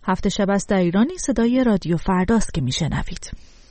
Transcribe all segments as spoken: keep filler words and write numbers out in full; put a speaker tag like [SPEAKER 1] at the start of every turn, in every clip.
[SPEAKER 1] هفت شب است در ایرانی. صدای رادیو فرداست که میشنوید.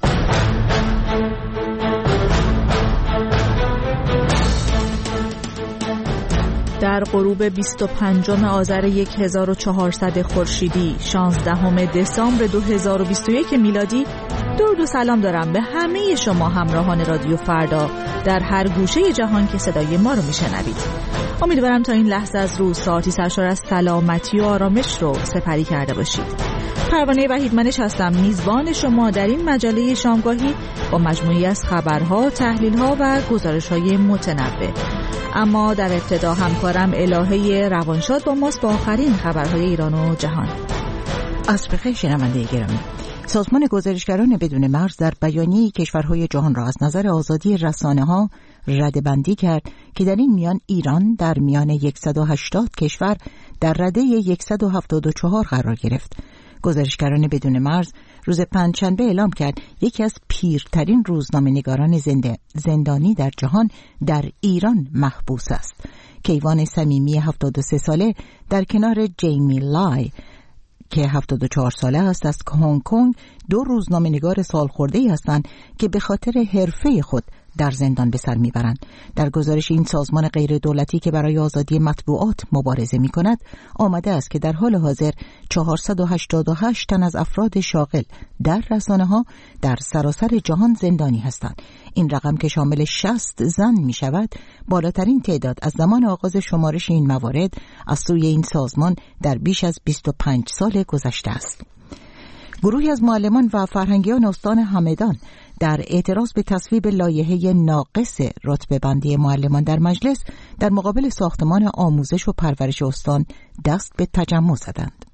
[SPEAKER 1] در غروب بیست و پنجم آذر هزار و چهارصد خورشیدی، شانزدهم دسامبر دو هزار و بیست و یک میلادی، درود و سلام دارم به همه شما همراهان رادیو فردا در هر گوشه جهان که صدای ما رو میشنوید. امیدوارم تا این لحظه از روز ساعتی سرشار از سلامتی و آرامش رو سپری کرده باشید. پروانه وحیدمنش هستم، میزبان شما در این مجله شامگاهی با مجموعی از خبرها، تحلیلها و گزارش‌های متنوع. اما در ابتدا همکارم الهه روانشاد با ماست با آخرین خبرهای ایران و جهان.
[SPEAKER 2] عصر بخیر شنونده گرامی. سازمان گزارشگران بدون مرز در بیانیه‌ای کشورهای جهان را از نظر آزادی رسانه‌ها رده‌بندی کرد که در این میان ایران در میان صد و هشتاد کشور در رده صد و هفتاد و چهار قرار گرفت. گزارشگران بدون مرز روز پنجشنبه اعلام کرد یکی از پیرترین روزنامه‌نگاران زنده زندانی در جهان در ایران محبوس است. کیوان صمیمی هفتاد و سه ساله در کنار جیمی لای که هفتاد و چهار ساله است از هنگ کنگ دو روزنامه‌نگار سالخورده‌ای هستند که به خاطر حرفه خود در زندان به سر میبرند. در گزارش این سازمان غیر دولتی که برای آزادی مطبوعات مبارزه میکند آمده است که در حال حاضر چهارصد و هشتاد و هشت تن از افراد شاغل در رسانه‌ها در سراسر جهان زندانی هستند. این رقم که شامل شصت زن می شود بالاترین تعداد از زمان آغاز شمارش این موارد از سوی این سازمان در بیش از بیست و پنج سال گذشته است. گروهی از معلمان و فرهنگیان استان همدان در اعتراض به تصویب لایحه ناقص رتبه بندی معلمان در مجلس در مقابل ساختمان آموزش و پرورش استان دست به تجمع زدند.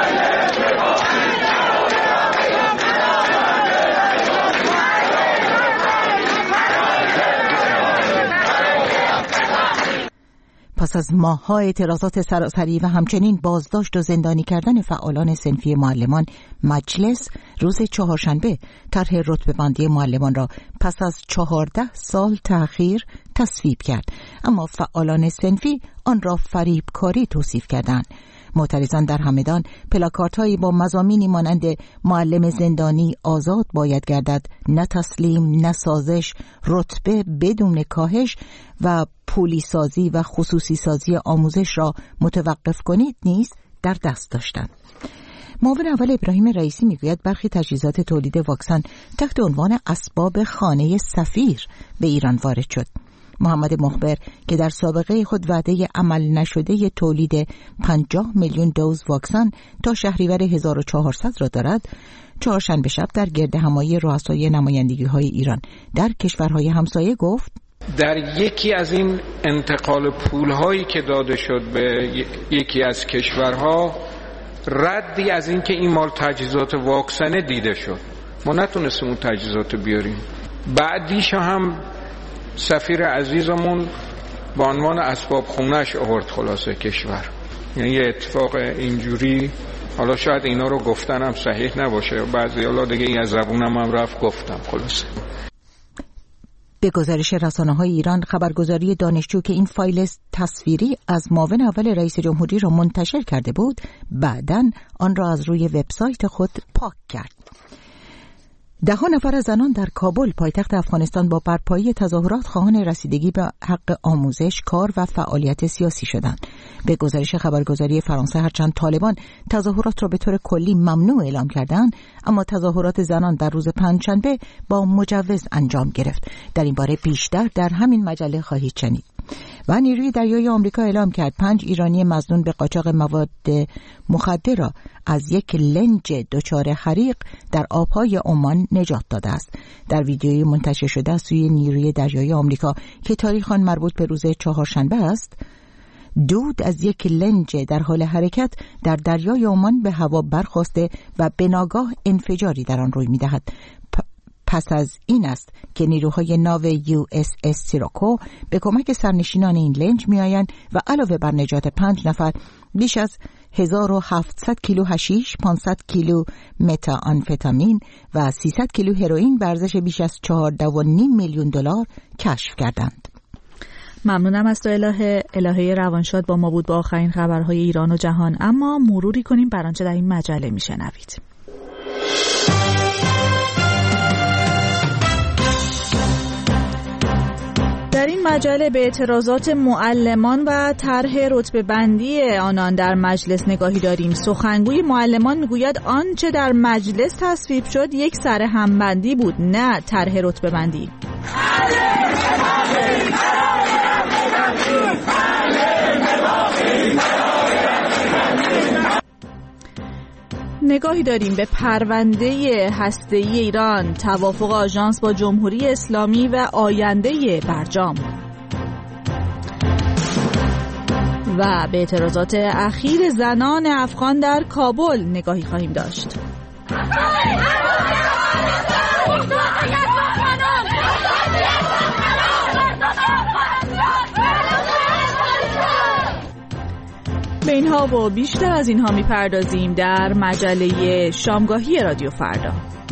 [SPEAKER 2] پس از ماه‌ها اعتراضات سراسری و همچنین بازداشت و زندانی کردن فعالان صنفی معلمان، مجلس روز چهارشنبه طرح رتبه‌بندی معلمان را پس از چهارده سال تأخیر تصویب کرد، اما فعالان صنفی آن را فریبکاری توصیف کردند. معترضان در همدان پلاکاردهایی با مضامینی مانند معلم زندانی آزاد باید گردد، نه تسلیم، نه سازش، رتبه بدون کاهش و پولی سازی و خصوصی سازی آموزش را متوقف کنید نیز در دست داشتند. معاون اول ابراهیم رئیسی میگوید برخی تجهیزات تولید واکسن تحت عنوان اسباب خانه سفیر به ایران وارد شد. محمد مخبر که در سابقه خود وعده عمل نشده تولید پنجاه میلیون دوز واکسن تا شهریور هزار و چهارصد را دارد، چهارشنبه شب در گردهمایی رؤسای نمایندگی‌های ایران در کشورهای همسایه گفت
[SPEAKER 3] در یکی از این انتقال پول‌هایی که داده شد به یکی از کشورها ردی از این که این مال تجهیزات واکسنه دیده شد. ما نتونستیم اون تجهیزات بیاریم. بعدیش هم سفیر عزیزمون با عنوان اسباب خونش آورد خلاصه کشور. یعنی یه اتفاق اینجوری، حالا شاید اینا رو گفتنم صحیح نباشه، بعضی حالا دیگه این از زبونم هم رفت گفتم خلاصه.
[SPEAKER 2] به گزارش رسانه‌های ایران، خبرگزاری دانشجو که این فایل تصویری از معاون اول رئیس جمهوری را منتشر کرده بود، بعداً آن را از روی وبسایت خود پاک کرد. ده ها نفر از زنان در کابل پایتخت افغانستان با برپایی تظاهرات خواهان رسیدگی به حق آموزش، کار و فعالیت سیاسی شدند. به گزارش خبرگزاری فرانسه هرچند طالبان تظاهرات را به طور کلی ممنوع اعلام کردند، اما تظاهرات زنان در روز پنجشنبه با مجوز انجام گرفت. در این باره بیشتر در همین مجله خواهید شنید. و نیروی دریایی آمریکا اعلام کرد پنج ایرانی مظنون به قاچاق مواد مخدر را از یک لنج دچار حریق در آبهای عمان نجات داده است. در ویدیویی منتشر شده از سوی نیروی دریایی آمریکا که تاریخ آن مربوط به روز چهارشنبه است، دود از یک لنج در حال حرکت در دریای عمان به هوا برخاسته و به ناگاه انفجاری در آن روی می‌دهد. پس از این است که نیروهای ناو یو اس اس سیراکو به کمک سرنشینان این لنج می‌آیند و علاوه بر نجات پنج نفر بیش از هزار و هفتصد کیلو حشیش، پانصد کیلو متا آمفتامین و سیصد کیلو هروئین به ارزش بیش از چهارده و نیم میلیون دلار کشف کردند.
[SPEAKER 1] ممنونم از تو الهه. الهه روانشاد با ما بود با آخرین خبرهای ایران و جهان. اما مروری کنیم بر آنچه در این مجله میشنوید. در این مجله به اعتراضات معلمان و طرح رتبه بندی آنان در مجلس نگاهی داریم. سخنگوی معلمان میگوید آنچه در مجلس تصویب شد یک سر همبندی بود، نه طرح رتبه بندی. نگاهی داریم به پرونده هسته‌ای ایران، توافق آژانس با جمهوری اسلامی و آینده برجام. و به اعتراضات اخیر زنان افغان در کابل نگاهی خواهیم داشت. به اینها و بیشتر از اینها میپردازیم در مجله شامگاهی رادیو فردا.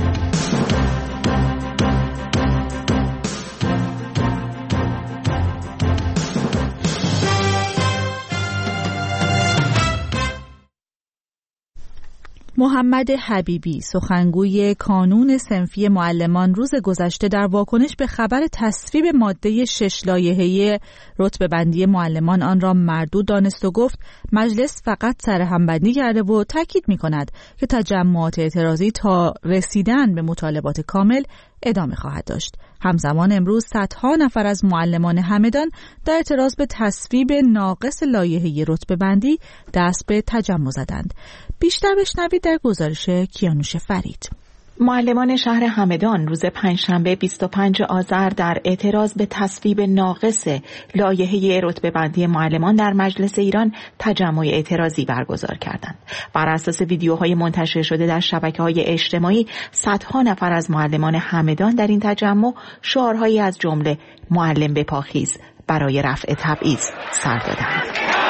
[SPEAKER 1] محمد حبیبی، سخنگوی کانون صنفی معلمان، روز گذشته در واکنش به خبر تصویب ماده شش لایحه رتبه بندی معلمان آن را مردود دانست و گفت مجلس فقط سر همبندی کرده و تاکید می‌کند که تجمعات اعتراضی تا رسیدن به مطالبات کامل ادامه خواهد داشت. همزمان امروز صدها نفر از معلمان همدان در اعتراض به تصویب ناقص لایحه رتبه بندی دست به تجمع زدند. بیشتر بشنوید در گزارش کیانوش فرید.
[SPEAKER 4] معلمان شهر همدان روز پنجشنبه بیست و پنج آذر در اعتراض به تصویب ناقص لایحه رتبه بندی معلمان در مجلس ایران تجمع اعتراضی برگزار کردند. بر اساس ویدیوهای منتشر شده در شبکه‌های اجتماعی، صدها نفر از معلمان همدان در این تجمع شعارهایی از جمله معلم به پاخیز برای رفع تبعیض سر دادند.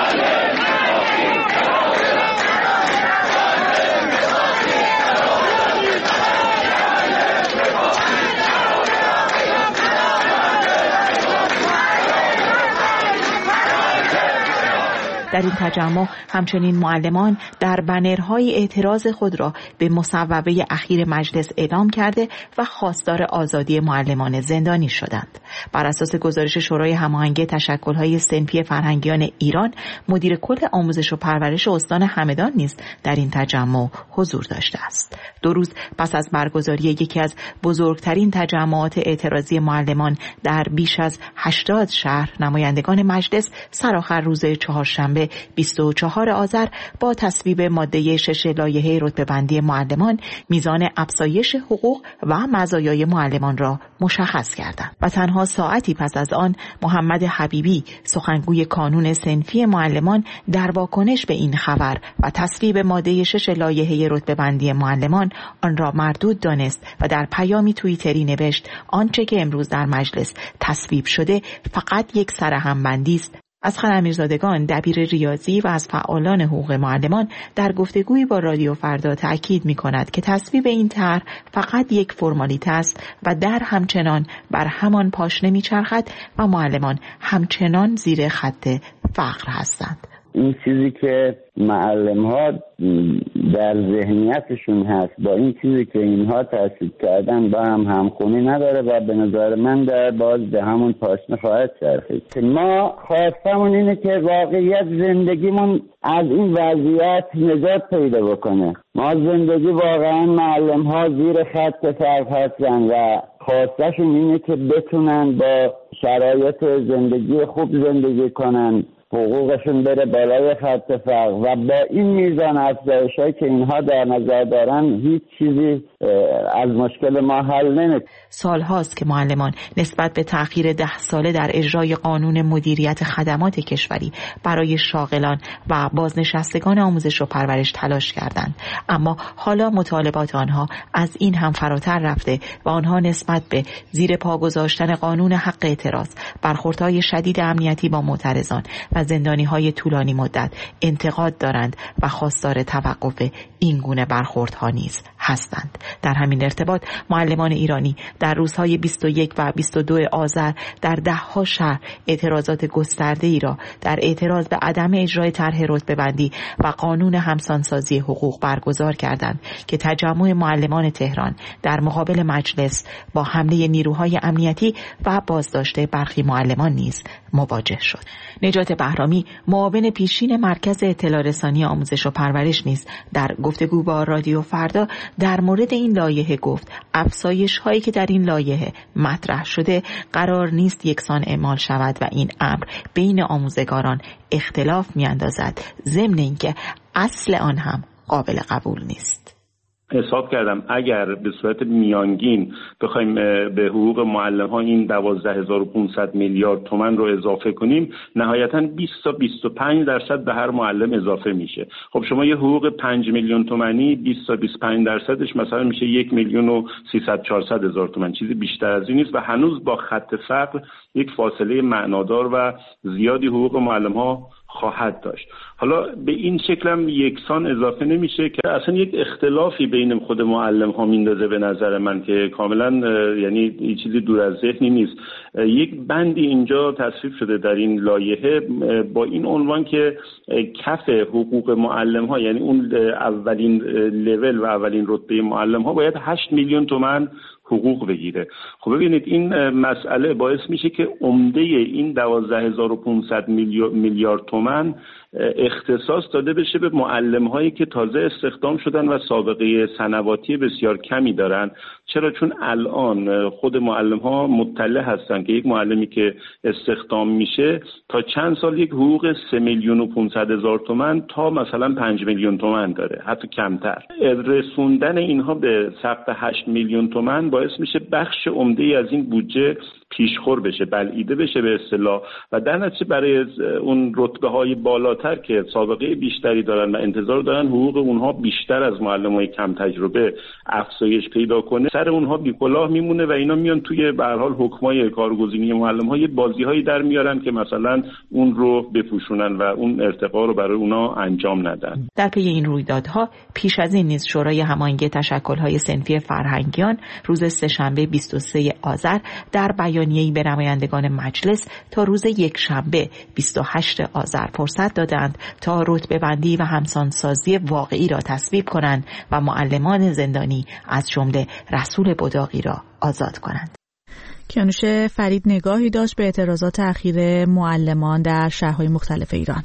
[SPEAKER 4] در این تجمع همچنین معلمان در بنرهای اعتراض خود را به مصوبه اخیر مجلس اعلام کرده و خواستار آزادی معلمان زندانی شدند. بر اساس گزارش شورای هماهنگی تشکل‌های صنفی فرهنگیان ایران، مدیر کل آموزش و پرورش استان همدان نیز در این تجمع حضور داشته است. دو روز پس از برگزاری یکی از بزرگترین تجمعات اعتراضی معلمان در بیش از هشتاد شهر، نمایندگان مجلس سرآخر روز چهارشنبه بیست و چهار آذر با تصویب ماده شش لایحه رتبه بندی معلمان میزان افزایش حقوق و مزایای معلمان را مشخص کردند و تنها ساعتی پس از آن محمد حبیبی، سخنگوی کانون صنفی معلمان، در واکنش به این خبر و تصویب ماده شش لایحه رتبه بندی معلمان آن را مردود دانست و در پیامی توییتری نوشت آنچه که امروز در مجلس تصویب شده فقط یک سرهمبندی است. اصغر امیرزادگان، دبیر ریاضی و از فعالان حقوق معلمان، در گفتگویی با رادیو فردا تأکید می‌کند که تصویب این طرح فقط یک فرمالیته است و در همچنان بر همان پاشنه می‌چرخد و معلمان همچنان زیر خط فقر هستند.
[SPEAKER 5] این چیزی که معلم ها در ذهنیتشون هست با این چیزی که اینها تأسیس کردن با هم همخونی نداره و به نظر من در باز به همون پاشنه خواهد چرخید. ما خواستمون اینه که واقعیت زندگیمون از این وضعیت نجات پیدا بکنه. ما زندگی واقعا معلم ها زیر خط فقر هستن و خواستشون اینه که بتونن با شرایط زندگی خوب زندگی کنن، حقوقشون بره بالای خط فقر و با این میزان افزایش‌هایی که اینها در نظر دارن هیچ چیزی از مشکل ما حل نمیشه.
[SPEAKER 4] سال هاست که معلمان نسبت به تأخیر ده ساله در اجرای قانون مدیریت خدمات کشوری برای شاغلان و بازنشستگان آموزش و پرورش تلاش کردند، اما حالا مطالبات آنها از این هم فراتر رفته و آنها نسبت به زیر پا گذاشتن قانون حق اعتراض، برخوردهای شدید امنیتی با معترضان و زندانی‌های طولانی مدت انتقاد دارند و خواستار توقف این گونه برخوردها نیز هستند. در همین ارتباط معلمان ایرانی در روزهای بیست و یک و بیست و دو آذر در ده‌ها شهر اعتراضات گسترده‌ای را در اعتراض به عدم اجرای طرح رتبه‌بندی و قانون همسانسازی حقوق برگزار کردند که تجمع معلمان تهران در مقابل مجلس با حمله نیروهای امنیتی و بازداشت برخی معلمان نیز مواجه شد. نجات بهرامی، معاون پیشین مرکز اطلاع رسانی آموزش و پرورش نیز در گفتگو با رادیو فردا در مورد این لایحه گفت افزایش هایی که در این لایحه مطرح شده قرار نیست یکسان اعمال شود و این امر بین آموزگاران اختلاف میاندازد، ضمن اینکه اصل آن هم قابل قبول نیست.
[SPEAKER 6] حساب کردم اگر به صورت میانگین بخوایم به حقوق معلم ها این دوازده هزار و پانصد میلیارد تومان رو اضافه کنیم، نهایتاً بیست تا بیست و پنج درصد به هر معلم اضافه میشه. خب شما یه حقوق پنج میلیون تومانی بیست تا بیست و پنج درصدش مثلا میشه یک میلیون و سیصد چهارصد هزار تومان، چیزی بیشتر از این نیست و هنوز با خط فقر یک فاصله معنادار و زیادی حقوق معلم ها خواهد داشت. حالا به این شکل هم یکسان اضافه نمیشه که اصلا یک اختلافی بین خود معلم ها میندازه به نظر من که کاملا یعنی این چیزی دور از ذهنی نیست. یک بندی اینجا تصویب شده در این لایحه با این عنوان که کف حقوق معلم ها، یعنی اون اولین لول و اولین رتبه معلم ها باید هشت میلیون تومان حقوق بگیره. خب ببینید این مسئله باعث میشه که عمده این دوازده هزار و پانصد میلیارد تومان اختصاص داده بشه به معلم هایی که تازه استخدام شدن و سابقه سنواتی بسیار کمی دارن. چرا؟ چون الان خود معلم ها مطلع هستن که یک معلمی که استخدام میشه تا چند سال یک حقوق سه میلیون و پانصد هزار تومان تا مثلا پنج میلیون تومان داره، حتی کمتر. رسوندن اینها به سقف هشت میلیون تومان باعث میشه بخش عمده ای از این بودجه پیشخور بشه، بلعیده بشه به اصطلاح و در نتیجه برای اون رتبه های بالاتر که سابقه بیشتری دارن و انتظار دارن حقوق اونها بیشتر از معلمای کم تجربه افزایش پیدا کنه، سر اونها بی‌کلاه میمونه و اینا میان توی به هر حال حکمای کارگزینی معلم‌ها یه بازی‌هایی در میارن که مثلا اون رو بپوشونن و اون ارتقا رو برای اونا انجام ندن.
[SPEAKER 4] در پی این رویدادها پیش از این نیز شورای هماهنگی تشکل‌های صنفی فرهنگیان روز سه‌شنبه بیست و سوم آذر در بیانیه‌ای به نمایندگان مجلس تا روز یکشنبه بیست و هشتم آذر فرصت دادند تا رتبه‌بندی و همسانسازی واقعی را تصویب کنند و معلمان زندانی از جمله رسول بداغی را آزاد کنند.
[SPEAKER 1] کیانوش فرید نگاهی داشت به اعتراضات اخیر معلمان در شهرهای مختلف ایران.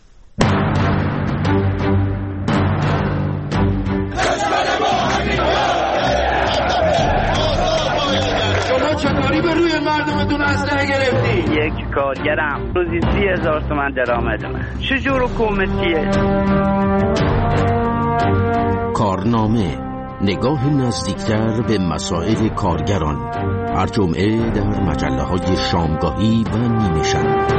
[SPEAKER 7] شما چطوری به روی مردمتون اسلحه گرفتی؟
[SPEAKER 8] یک کارگرم روزی سی هزار تومن درآمدمه. چجور حکومتیه؟
[SPEAKER 9] کارنامه، نگاه نزدیکتر به مسائل کارگران، هر جمعه در مجله‌های شامگاهی و نیمه شب.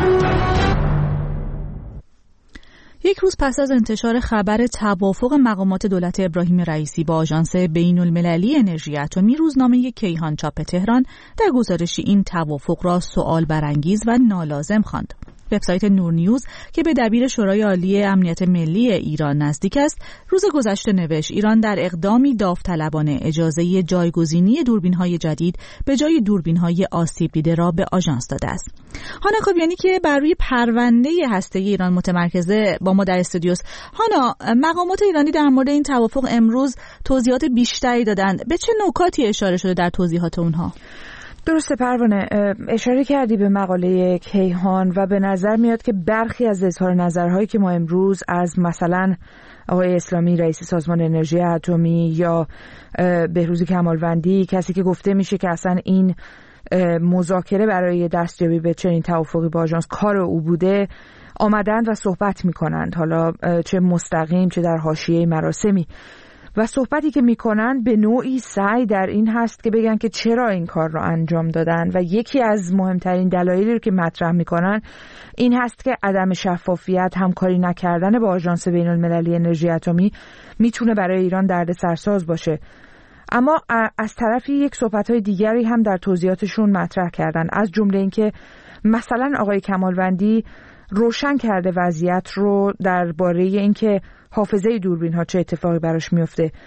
[SPEAKER 1] یک روز پس از انتشار خبر توافق مقامات دولت ابراهیم رئیسی با آژانس بین‌المللی انرژی اتمی، روزنامه کیهان چاپ تهران در گزارشی این توافق را سؤال برانگیز و نالازم خواند. وبسایت نور نیوز که به دبیر شورای عالی امنیت ملی ایران نزدیک است، روز گذشته نوشت ایران در اقدامی داوطلبانه اجازه جایگزینی دوربین‌های جدید به جای دوربین‌های آسیب دیده را به آژانس داده است. هانا کابیانی که بر روی پرونده هسته‌ای ایران متمرکزه با ما در استودیوست. هانا، مقامات ایرانی در مورد این توافق امروز توضیحات بیشتری دادند. به چه نکاتی اشاره شده در توضیحات اونها؟
[SPEAKER 10] درسته پروانه، اشاره کردی به مقاله کیهان و به نظر میاد که برخی از اظهار نظرهایی که ما امروز از مثلا آقای اسلامی رئیس سازمان انرژی اتمی یا بهروز کمالوندی، کسی که گفته میشه که اصلا این مذاکره برای دستیابی به چنین توافقی با آژانس کار او بوده، آمدند و صحبت میکنند، حالا چه مستقیم چه در حاشیه مراسمی، و صحبتی که میکنن به نوعی سعی در این هست که بگن که چرا این کار رو انجام دادن و یکی از مهمترین دلایلی رو که مطرح میکنن این هست که عدم شفافیت، همکاری نکردن با آژانس بین‌المللی انرژی اتمی میتونه برای ایران دردسرساز باشه. اما از طرفی یک صحبت‌های دیگری هم در توضیحاتشون مطرح کردن، از جمله اینکه مثلا آقای کمالوندی روشن کرده وضعیت رو درباره اینکه حافظه دوربین ها چه اتفاقی براش میفته.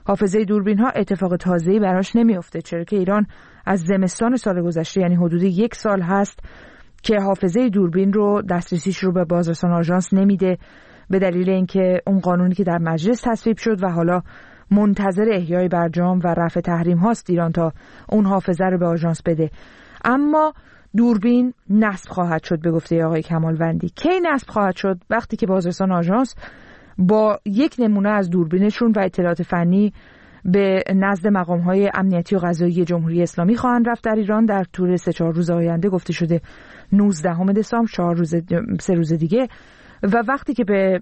[SPEAKER 10] حافظه دوربین ها اتفاق تازه‌ای براش نمیفته، چرا که ایران از زمستان سال گذشته یعنی حدود یک سال هست که حافظه دوربین رو دسترسیش رو به بازرسان آژانس نمیده به دلیل اینکه اون قانونی که در مجلس تصویب شد و حالا منتظر احیای برجام و رفع تحریم هاست ایران تا اون حافظه رو به آژانس بده. اما دوربین نصب خواهد شد به گفته آقای کمالوندی. کی نصب خواهد شد؟ وقتی که بازرسان آژانس با یک نمونه از دوربینشون و اطلاعات فنی به نزد مقام‌های امنیتی و قضایی جمهوری اسلامی خواهند رفت در ایران در طول سه چهار روز آینده. گفته شده نوزدهم دسامبر، چهار روز سه روز دیگه. و وقتی که به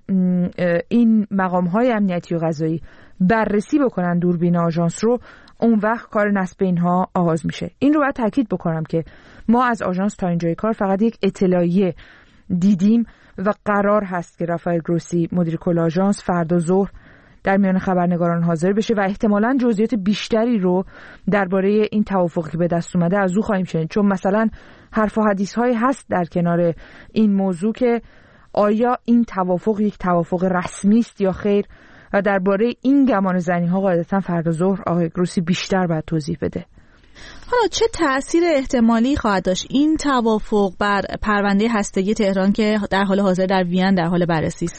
[SPEAKER 10] این مقام‌های امنیتی و قضایی بررسی بکنن دوربین آژانس رو، اون وقت کار نصب اینها آغاز میشه. این رو باید تاکید بکنم که ما از آژانس تا اینجای کار فقط یک اطلاعیه دیدیم و قرار هست که رافائل گروسی مدیر کل آژانس فردا ظهر در میان خبرنگاران حاضر بشه و احتمالاً جزئیات بیشتری رو درباره این توافقی که به دست اومده از او خواهیم شنید، چون مثلا حرف و حدیث‌هایی هست در کنار این موضوع که آیا این توافق یک توافق رسمی است یا خیر، و درباره این گمان زنی‌ها قاعدتاً فردا ظهر آقای گروسی بیشتر باید توضیح بده.
[SPEAKER 1] حالا چه تأثیر احتمالی خواهد داشت این توافق بر پرونده هسته‌ای تهران که در حال حاضر در وین در حال بررسی است؟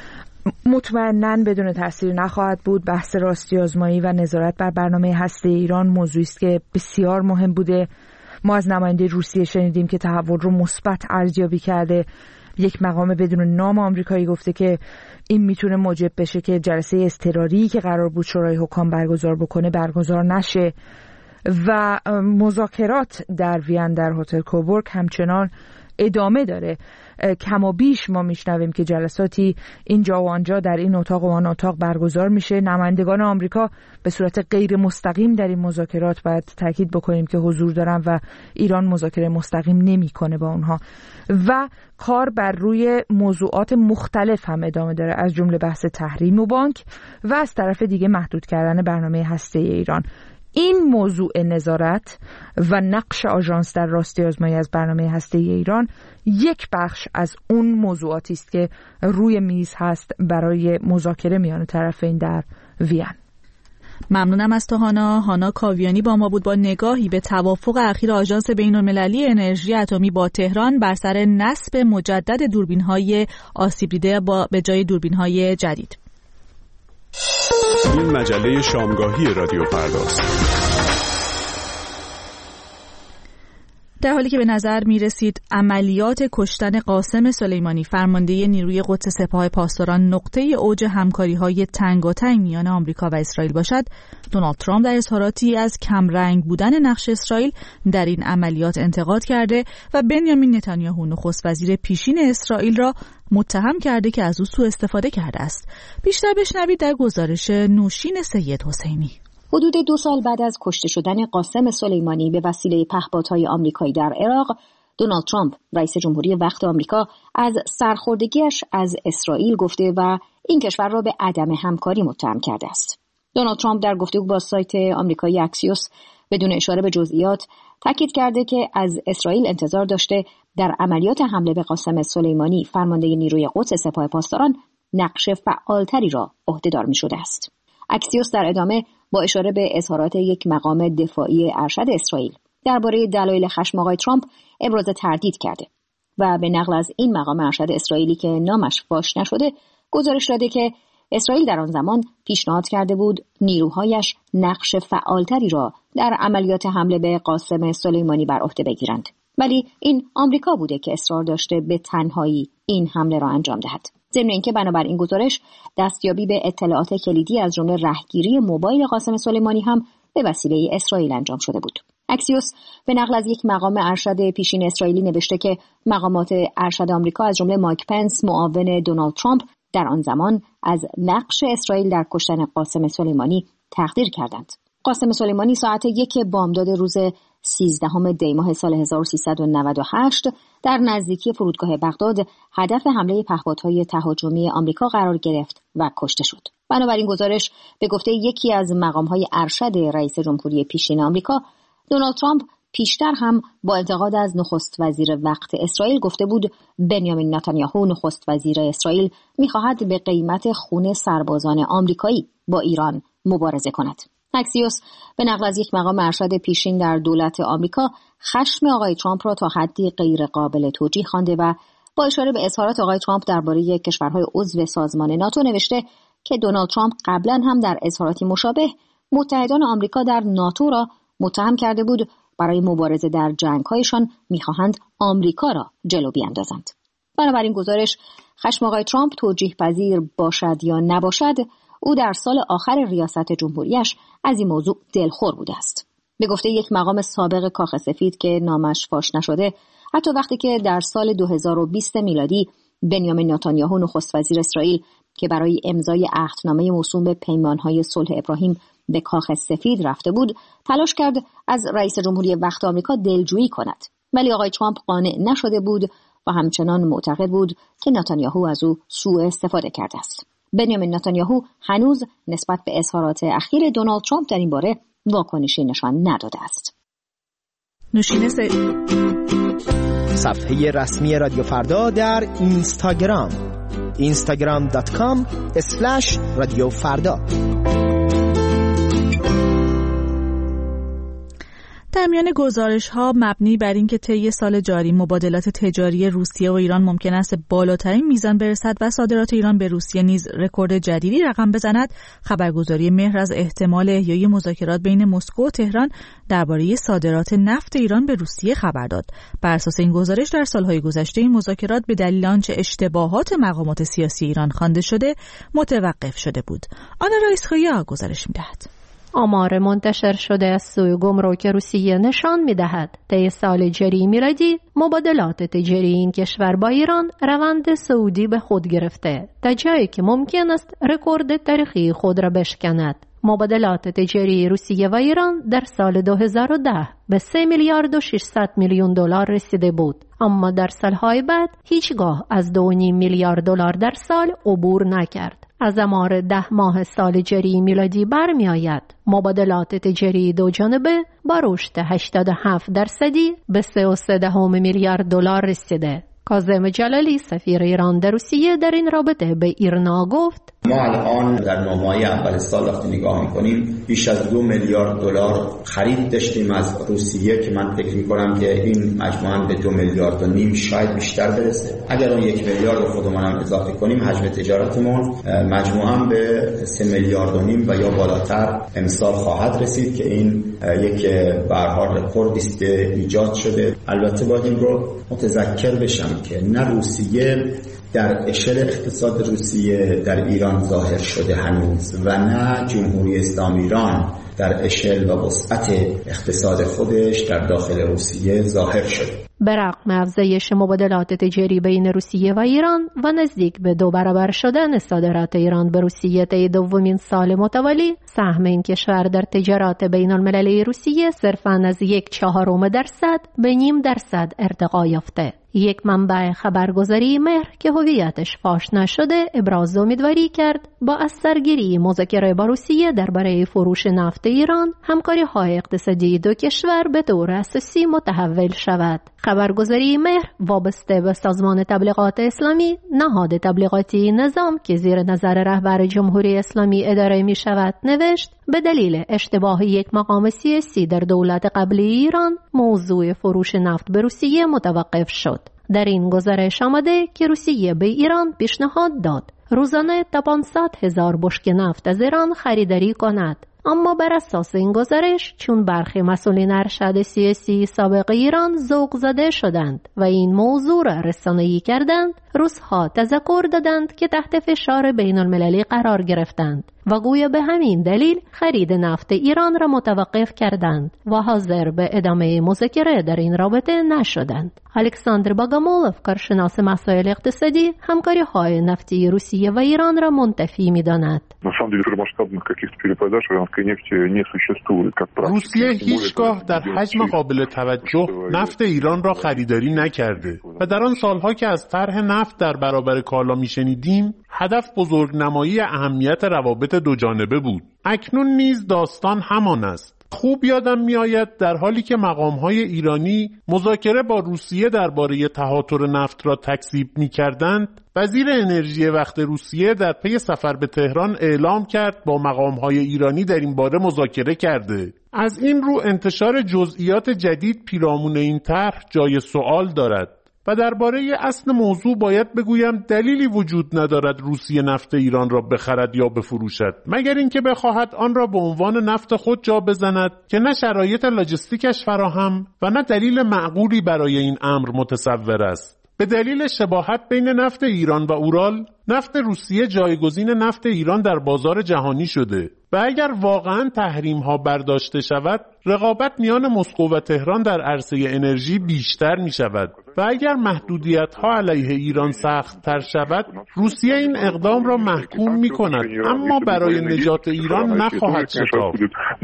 [SPEAKER 10] مطمئناً بدون تأثیر نخواهد بود. بحث راستی آزمایی و نظارت بر برنامه هسته‌ای ایران موضوعی است که بسیار مهم بوده. ما از نماینده روسیه شنیدیم که تحول رو مثبت ارزیابی کرده. یک مقام بدون نام آمریکایی گفته که این میتونه موجب بشه که جلسه اضطراری که قرار بود شورای حکام برگزار بکنه برگزار نشه و مذاکرات در وین در هتل کوبورگ همچنان ادامه داره. کم و بیش ما میشنویم که جلساتی اینجا و آنجا در این اتاق و آن اتاق برگزار میشه. نمایندگان آمریکا به صورت غیر مستقیم در این مذاکرات باید تاکید بکنیم که حضور دارن و ایران مذاکره مستقیم نمیکنه با اونها و کار بر روی موضوعات مختلف هم ادامه داره، از جمله بحث تحریم و بانک و از طرف دیگه محدود کردن برنامه هسته‌ای ایران. این موضوع نظارت و نقش آژانس در راستی آزمایی از برنامه هسته‌ای ایران یک بخش از اون موضوعاتی است که روی میز هست برای مذاکره میان طرفین در وین.
[SPEAKER 1] ممنونم از تو هانا. هانا کاویانی با ما بود با نگاهی به توافق اخیر آژانس بین‌المللی انرژی اتمی با تهران بر سر نصب مجدد دوربین‌های آسیب دیده با به جای دوربین‌های جدید.
[SPEAKER 11] این مجله شامگاهی رادیو فرداست.
[SPEAKER 1] در حالی که به نظر می رسید عملیات کشتن قاسم سلیمانی فرمانده نیروی قدس سپاه پاسداران نقطه اوج همکاری‌های تنگاتنگ میان آمریکا و اسرائیل باشد، دونالد ترامپ در اظهاراتی از کمرنگ بودن نقش اسرائیل در این عملیات انتقاد کرده و بنیامین نتانیاهو نخست وزیر پیشین اسرائیل را متهم کرده که از او سوء استفاده کرده است. بیشتر بشنوید در گزارش نوشین سید حسینی.
[SPEAKER 12] حدود دو سال بعد از کشته شدن قاسم سلیمانی به وسیله پهپادهای آمریکایی در عراق، دونالد ترامپ رئیس جمهوری وقت آمریکا از سرخوردگیش از اسرائیل گفته و این کشور را به عدم همکاری متهم کرده است. دونالد ترامپ در گفتگو با سایت آمریکایی اکسیوس بدون اشاره به جزئیات تاکید کرده که از اسرائیل انتظار داشته در عملیات حمله به قاسم سلیمانی فرمانده نیروی قدس سپاه پاسداران نقش فعالتری را عهده‌دار می‌شده است. اکسیوس در ادامه با اشاره به اظهارات یک مقام دفاعی ارشد اسرائیل درباره دلایل خشم آقای ترامپ ابراز تردید کرده و به نقل از این مقام ارشد اسرائیلی که نامش فاش نشده گزارش داده که اسرائیل در آن زمان پیشنهاد کرده بود نیروهایش نقش فعالتری را در عملیات حمله به قاسم سلیمانی بر عهده بگیرند، ولی این آمریکا بوده که اصرار داشته به تنهایی این حمله را انجام دهد. ضمن اینکه بنابر این گزارش دستیابی به اطلاعات کلیدی از جمله رهگیری موبایل قاسم سلیمانی هم به وسیله اسرائیل انجام شده بود. اکسیوس به نقل از یک مقام ارشد پیشین اسرائیلی نوشته که مقامات ارشد آمریکا از جمله مایک پنس معاون دونالد ترامپ در آن زمان از نقش اسرائیل در کشتن قاسم سلیمانی تقدیر کردند. قاسم سلیمانی ساعت یک بامداد روز سیزدهم دی ماه سال هزار و سیصد و نود و هشت در نزدیکی فرودگاه بغداد هدف حمله پهپادهای تهاجمی آمریکا قرار گرفت و کشته شد. بنابراین گزارش به گفته یکی از مقام‌های ارشد رئیس جمهوری پیشین آمریکا، دونالد ترامپ پیشتر هم با انتقاد از نخست وزیر وقت اسرائیل گفته بود بنیامین نتانیاهو نخست وزیر اسرائیل می‌خواهد به قیمت خون سربازان آمریکایی با ایران مبارزه کند. اکسیوس به نقل از یک مقام ارشد پیشین در دولت آمریکا خشم آقای ترامپ را تا حدی غیر قابل توجیه خوانده و با اشاره به اظهارات آقای ترامپ درباره کشورهای عضو سازمان ناتو نوشته که دونالد ترامپ قبلا هم در اظهاراتی مشابه متحدان آمریکا در ناتو را متهم کرده بود برای مبارزه در جنگ‌هایشان می‌خواهند آمریکا را جلو بیاندازند. بنابراین گزارش خشم آقای ترامپ توجیه پذیر باشد یا نباشد، او در سال آخر ریاست جمهوریش از این موضوع دلخور بوده است. به گفته یک مقام سابق کاخ سفید که نامش فاش نشده، حتی وقتی که در سال دو هزار و بیست میلادی بنیامین نتانیاهو نخست وزیر اسرائیل که برای امضای عهدنامه موسوم به پیمانهای صلح ابراهیم به کاخ سفید رفته بود، تلاش کرد از رئیس جمهوری وقت آمریکا دلجویی کند، ولی آقای ترامپ قانع نشده بود و همچنان معتقد بود که نتانیاهو از او سوء استفاده کرده است. بنیامین نتانیاهو هنوز نسبت به اظهارات اخیر دونالد ترامپ در این باره واکنشی نشان نداده است.
[SPEAKER 1] نوشین سری
[SPEAKER 13] صفحه رسمی رادیو فردا در اینستاگرام اینستاگرام دات کام اسلش رادیو فردا.
[SPEAKER 1] در میان گزارش‌ها مبنی بر اینکه طی سال جاری مبادلات تجاری روسیه و ایران ممکن است بالاترین میزان برسد و صادرات ایران به روسیه نیز رکورد جدیدی رقم بزند، خبرگزاری مهر از احتمال احیای مذاکرات بین مسکو و تهران درباره صادرات نفت ایران به روسیه خبر داد. بر اساس این گزارش در سالهای گذشته این مذاکرات به دلیل آنچه اشتباهات مقامات سیاسی ایران خوانده شده متوقف شده بود. آنا رئیس‌خویا گزارش می‌دهد.
[SPEAKER 14] آمار منتشر شده از سوی گمرک روسیه نشان می‌دهد طی سال جاری میلادی مبادلات تجاری این کشور با ایران روند صعودی به خود گرفته تا جایی که ممکن است رکورد تاریخی خود را بشکند. مبادلات تجاری روسیه و ایران در سال دو هزار و ده به سه میلیارد و ششصد میلیون دلار رسیده بود، اما در سالهای بعد هیچگاه از دو و نیم میلیارد دلار در سال عبور نکرد. از آمار ده ماه سال جاری میلادی برمی آید مبادلات تجاری دو جانبه با رشد هشتاد و هفت درصدی به سه و سه دهم میلیارد دلار رسیده. کاظم جلالی سفیر ایران در روسیه در این رابطه به ایرنا گفت:
[SPEAKER 15] ما الان در نه ماه اول سال وقتی نگاه می‌کنیم بیش از دو میلیارد دلار خرید داشتیم از روسیه که من فکر می‌کنم که این مجموعاً به دو میلیارد و نیم شاید بیشتر برسه. اگر اون یک میلیارد خودمون هم اضافه کنیم حجم تجارتمون مجموعاً به سه میلیارد و نیم و یا بالاتر امسال خواهد رسید که این یک به هر حال رکوردی است که ایجاد شده. البته باید این رو متذکر بشم که نه روسیه در اشل اقتصاد روسیه در ایران ظاهر شده هنوز و نه جمهوری اسلامی ایران در اشل و وسعت اقتصاد خودش در داخل روسیه ظاهر شده.
[SPEAKER 14] به رغم افزایش مبادلات تجاری بین روسیه و ایران و نزدیک به دو برابر شدن صادرات ایران به روسیه طی دومین سال متوالی، سهم این کشور در تجارت بین المللی روسیه صرفاً از یک چهارم درصد به نیم درصد ارتقا یافته. یک منبع خبرگزاری مهر که هویتش فاش نشده ابراز امیدواری کرد با از سرگیری مذاکره با روسیه درباره فروش نفت ایران، همکاری‌های اقتصادی دو کشور به طور اساسی متحول شود. خبرگزاری مهر وابسته به سازمان تبلیغات اسلامی، نهاد تبلیغاتی نظام که زیر نظر رهبر جمهوری اسلامی اداره می شود، نوشت: به دلیل اشتباه یک مقام سیاسی در دولت قبلی ایران موضوع فروش نفت به روسیه متوقف شد. در این گزارش آمده که روسیه به ایران پیشنهاد داد روزانه تا پانصد هزار بشکه نفت از ایران خریداری کند، اما بر اساس این گزارش چون برخی مسئولین ارشد سیاسی سابق ایران ذوق زده شدند و این موضوع را رسانه‌ای کردند، روس‌ها تذکر دادند که تحت فشار بین المللی قرار گرفتند و گویا به همین دلیل خرید نفت ایران را متوقف کردند و حاضر به ادامه مذاکره در این رابطه نشدند. الکساندر باگامولوف، کارشناس مسائل اقتصادی، همکاری‌های نفتی روسیه و ایران را منتفی می‌داند.
[SPEAKER 16] روسیه هیچگاه در حجم قابل توجه نفت ایران را خریداری نکرده و در آن سالها که از طرح نفت در برابر کالا میشنیدیم، هدف بزرگنمایی اهمیت روابط دو جانبه بود. اکنون نیز داستان همان است. خوب یادم میآید در حالی که مقام‌های ایرانی مذاکره با روسیه درباره تهاتر نفت را تکذیب می‌کردند، وزیر انرژی وقت روسیه در پی سفر به تهران اعلام کرد با مقام‌های ایرانی در این باره مذاکره کرده. از این رو انتشار جزئیات جدید پیرامون این طرح جای سوال دارد. و درباره اصل موضوع باید بگویم دلیلی وجود ندارد روسیه نفت ایران را بخرد یا بفروشد، مگر اینکه بخواهد آن را به عنوان نفت خود جا بزند که نه شرایط لاجستیکش فراهم و نه دلیل معقولی برای این امر متصور است. به دلیل شباهت بین نفت ایران و اورال، نفت روسیه جایگزین نفت ایران در بازار جهانی شده و اگر واقعاً تحریم ها برداشته شود، رقابت میان مسکو و تهران در عرصه انرژی بیشتر می شود و اگر محدودیت ها علیه ایران سخت تر شود، روسیه این اقدام را محکوم می کند، اما برای نجات ایران نخواهد شتافت.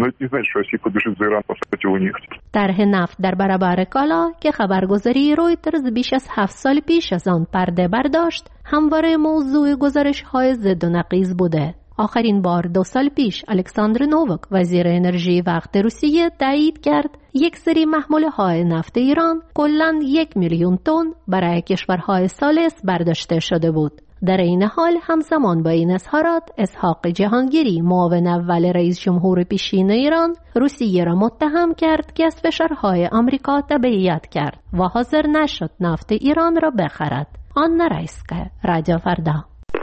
[SPEAKER 14] طرح نفت در برابر کالا که خبرگزاری رویترز بیش از هفت سال پیش از آن پرده برداشت، همواره موضوع گزارش های ضد و نقیض بوده. آخرین بار دو سال پیش الکساندر نووک وزیر انرژی وقت روسیه تایید کرد یک سری محموله های نفت ایران کلاً یک میلیون تن برای کشورهای ثالث برداشته شده بود. در این حال همزمان با این اظهارات اسحاق جهانگیری معاون اول رئیس جمهور پیشین ایران روسیه را متهم کرد که از فشارهای آمریکا تبعیت کرد و حاضر نشد نفت ایران را بخرد. آن نرایست که رادیو فردا.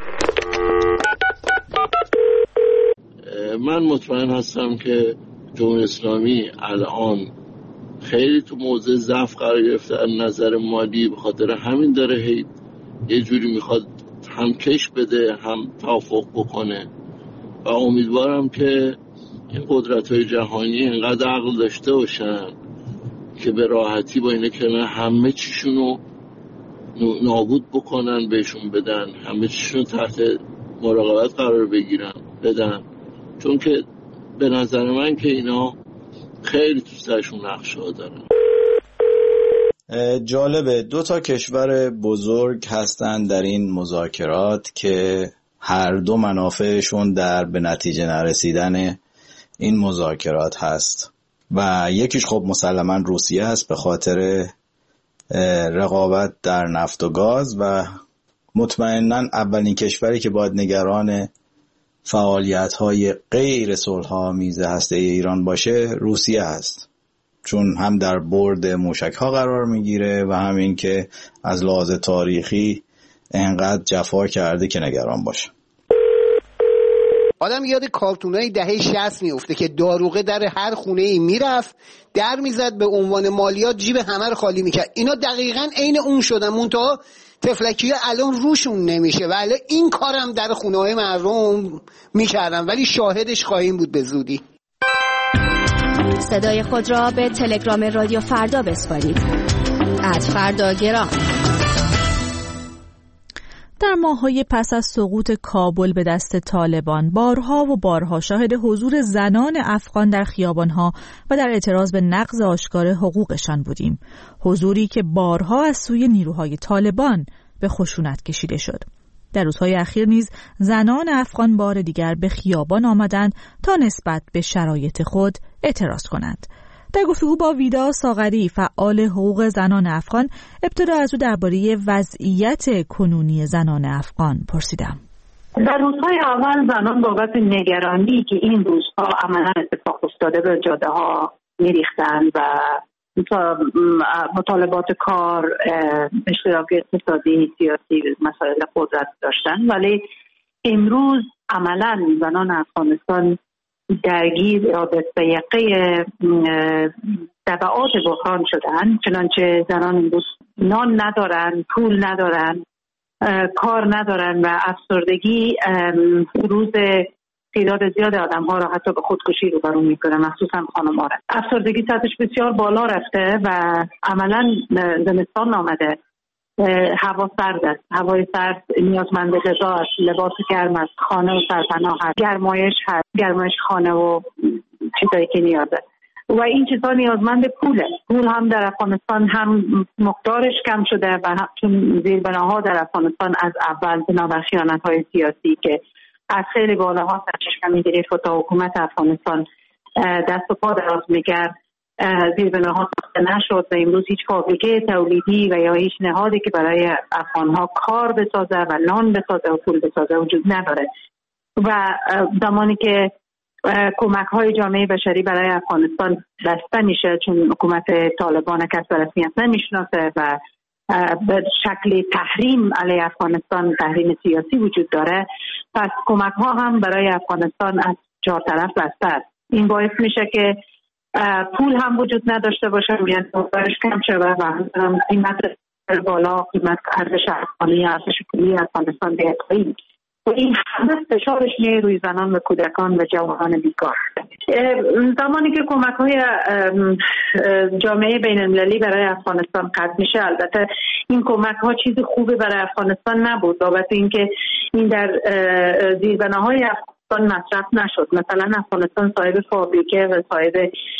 [SPEAKER 17] من مطمئن هستم که جمهوری اسلامی الان خیلی تو موضع ضعف قرار گرفته از نظر مالی، به خاطر همین داره هی یه جوری میخواد هم کش بده هم توافق بکنه و امیدوارم که این قدرت‌های جهانی اینقدر عقل داشته باشن که به راحتی با اینه که همه چیشونو نابود بکنن بهشون بدن، همه چیشونو تحت مراقبت قرار بگیرن بدن، چون که به نظر من که اینا خیلی تو سرشون نقشه ها دارن.
[SPEAKER 15] جالبه دو تا کشور بزرگ هستن در این مذاکرات که هر دو منافعشون در به نتیجه نرسیدن این مذاکرات هست و یکیش خب مسلما روسیه هست به خاطر رقابت در نفت و گاز و مطمئناً اولین کشوری که باید نگران فعالیت‌های غیر صلح‌آمیز هسته ایران باشه روسیه است، چون هم در برد موشک‌ها قرار میگیره و هم این که از لحاظ تاریخی انقدر جفا کرده که نگران باشه.
[SPEAKER 18] آدم یاد کارتونای دهه شصت میفته که داروغه در هر خونه ای میرفت در میزد به عنوان مالیات جیب همه رو خالی میکرد. اینا دقیقاً عین اون شدن، منتها تفلکی الان روشون نمیشه ولی این کارم در خونه های مردم میکردن، ولی شاهدش خواهیم بود به زودی.
[SPEAKER 12] صدای خود را به تلگرام رادیو فردا بسپارید. ات فردا گرام.
[SPEAKER 1] در ماه‌های پس از سقوط کابل به دست طالبان بارها و بارها شاهد حضور زنان افغان در خیابان‌ها و در اعتراض به نقض آشکار حقوقشان بودیم، حضوری که بارها از سوی نیروهای طالبان به خشونت کشیده شد. در روزهای اخیر نیز زنان افغان بار دیگر به خیابان آمدند تا نسبت به شرایط خود اعتراض کنند. در گفتگو با ویدا ساغری فعال حقوق زنان افغان ابتدا از او درباره وضعیت کنونی زنان افغان پرسیدم.
[SPEAKER 19] در روزهای اول زنان بابت نگرانی که این روزها عملا اتفاق افتاده به جاده ها میریختند و مطالبات کار، اشتراک اقتصادی، سیاسی، مسائل قدرت داشتن، ولی امروز عملا زنان افغانستان درگیر یا به سیقه تبعات بحران شدن، چنانچه زنان امروز نان ندارن، پول ندارن، کار ندارن و افسردگی روز تعداد زیاد آدم ها را حتی به خودکشی روبرو میکنه، مخصوصا خانم ها. افسردگی سطحش بسیار بالا رفته و عملا زمستان آمده، هوا سرد است، هوای سرد نیازمند غذا است، لباس گرم است، خانه و سرپناه هست، گرمایش هست، گرمایش خانه و چیزایی که نیازه و این چیزها نیازمند پوله. پول هم در افغانستان هم مقدارش کم شده و هم چون زیربناها در افغانستان از اول بنابر خیانت‌های سیاسی که از خیلی بالاها سرچشمه می‌گرفت و تا حکومت افغانستان دست و پا دراز میکرد زیربناها ساخته نشد و امروز هیچ فابریکه تولیدی و یا هیچ نهادی که برای افغانها کار بسازه و نان بسازه و پول بسازه وجود نداره. و زمانی که کمک های جامعه بشری برای افغانستان بسته میشه چون حکومت طالبان کس به رسمیت نمیشناسه و به شکل تحریم علیه افغانستان، تحریم سیاسی وجود داره، پس کمک ها هم برای افغانستان از چهار طرف بسته است. این باعث میشه که پول هم وجود نداشته باشه، میان دارش کم شده و هم قیمت بالا، قیمت ارزش افغانی، ارزش پولی افغانستان بیاد پایین. و این همه فشارش میاد روی زنان و کودکان و جوانان بیکار. زمانی که کمک های جامعه بین المللی برای افغانستان قطع میشه، البته این کمک ها چیز خوبی برای افغانستان نبود، بابت اینکه این در زیربناهای افغانستان مصرف نشد. مثلا افغانستان صاحب فابریکه و صاحب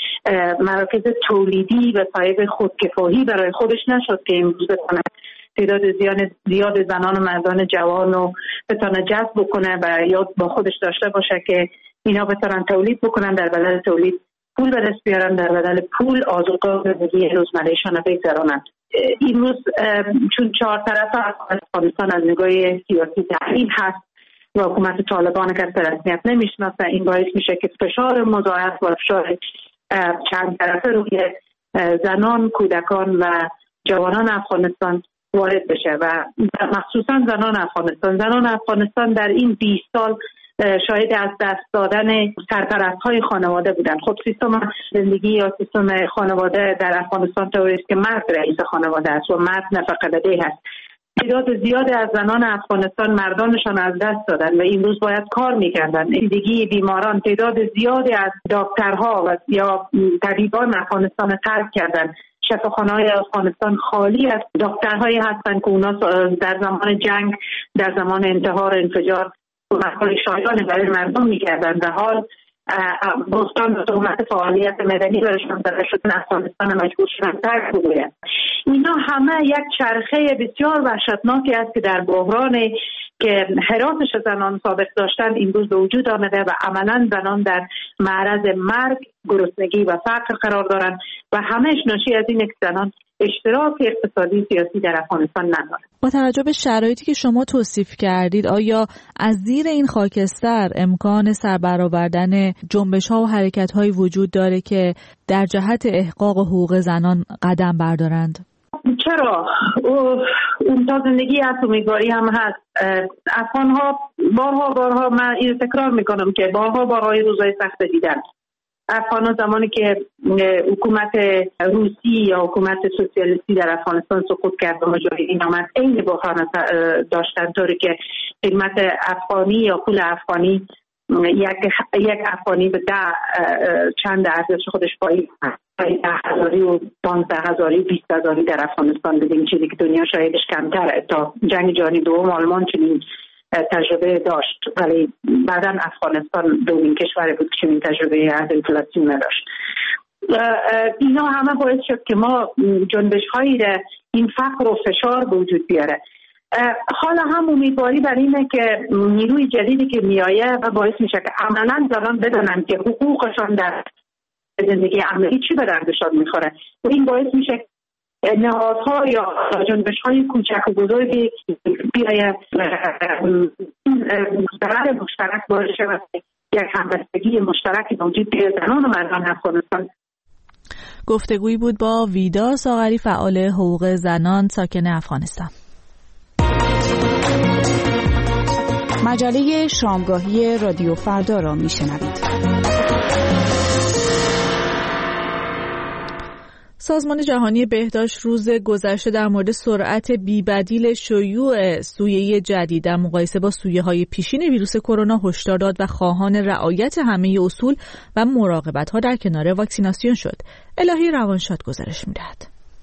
[SPEAKER 19] مراکز تولیدی و صاحب خودکفایی برای خودش نشد که امروز بتونه تعداد زیاد زنان و مردان جوان رو بتونه جذب بکنه و یا با خودش داشته باشه که اینا بتونن تولید بکنن، در بدل تولید پول به دست بیارن، در بدل پول آذوقه و زندگی روزمرهشان رو بگذرونن. این روز چون چهار طرف افغانستان از نگاه سیاسی تحریم هست و حکومت طالبان که به رسمیت نمیشناسه، این باعث میشه که فشار مضاعف و فشار چند طرفه روی زنان، کودکان و جوانان افغانستان وارد بشه و مخصوصا زنان افغانستان. زنان افغانستان در این بیست سال شاهد از دست دادن سرپرست‌های خانواده بودن. خب سیستم زندگی یا سیستم خانواده در افغانستان طوری است که مرد رئیس خانواده است و مرد نفقه دهنده است. تعداد زیادی از زنان افغانستان مردانشان از دست دادن و امروز باید کار میکردن. زندگی بیماران، تعداد زیادی از دکترها و یا طبیبان افغانستان ترک کردن. شفاخانه‌های افغانستان خالی از دکترهایی هستند که اونا در زمان جنگ، در زمان انتحار، انفجار کمک‌های شایانی برای مردم می‌کردن و حال بستان و تهمت فعالیت مدنی برشان زده شدن افغانستان مجبور شدن ترک بگویند. اینا همه یک چرخه بسیار وحشتناکی است که در بحران که حراسش زنان سابق داشتن امروز به وجود آمده و عملا زنان در معرض مرگ، گرسنگی و فقر قرار دارند و همهش ناشی از این که زنان اشتراک اقتصادی سیاسی در افغانستان ندارند.
[SPEAKER 1] با توجه به شرایطی که شما توصیف کردید، آیا از زیر این خاکستر امکان سربرآوردن جنبش‌ها و حرکت‌های وجود داره که در جهت احقاق حقوق زنان قدم بردارند؟
[SPEAKER 19] چرا؟ اون تا زندگی هست، امیدواری هم هست. افغان ها بارها بارها من این تکرار میکنم که بارها بارها روزای سخت دیدن. افغان ها زمانی که حکومت روسی یا حکومت سوسیالیستی در افغانستان سقوط کرد و مجاهدین آمد، این بحران داشتن، طوری که قیمت افغانی یا پول افغانی یک یک افغانی به ده چند ارزش خودش پایین ده هزاری و پانزده هزاری بیست هزاری در افغانستان بدیم، چیزی که دنیا شاهدش کمتره. تا جنگ جهانی دوم آلمان چنین تجربه داشت، ولی بعدا افغانستان دومین کشور بود که چنین تجربه از انفلاسیون نداشت. اینا همه باعث شد که ما جنبش هایی در این فقر و فشار به وجود بیاره. حالا هم امیدواری بر اینه که نیروی جدیدی که میآیه و باعث میشه که عملا زنان بدونن که حقوقشان در زندگی عملی چی به دردشان میخوره و این باعث میشه نهادها یا جنبش‌های کوچک و بزرگی بیاید مشترک مشترک باشه و یک همبستگی مشترکی موجود بین زنان و مردان افغانستان.
[SPEAKER 1] گفتگویی بود با ویدا ساغری، فعال حقوق زنان ساکن افغانستان.
[SPEAKER 20] مجله شامگاهی رادیو فردا را میشنوید.
[SPEAKER 1] سازمان جهانی بهداشت روز گذشته در مورد سرعت بی‌بدیل شیوع سویه جدید در مقایسه با سویه‌های پیشین ویروس کرونا هشدار داد و خواهان رعایت همه اصول و مراقبت‌ها در کنار واکسیناسیون شد. الهی روانشاد گزارش می‌دهد.